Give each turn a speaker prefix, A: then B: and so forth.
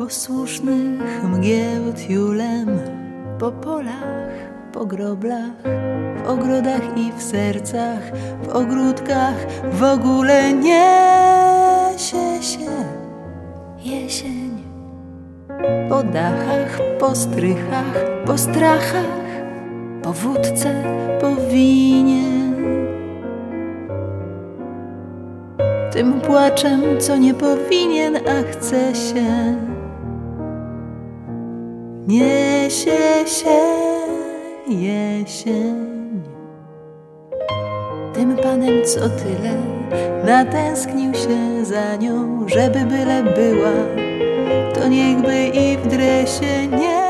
A: posłusznych mgieł tiulem, po polach, po groblach, w ogrodach i w sercach, w ogródkach w ogóle niesie się jesień. Po dachach, po strychach, po strachach, po wódce, po winie. Tym płaczem, co nie powinien, a chce się. Niesie się jesień. Tym panem, co tyle natęsknił się za nią, żeby byle była, to niechby i w dresie nie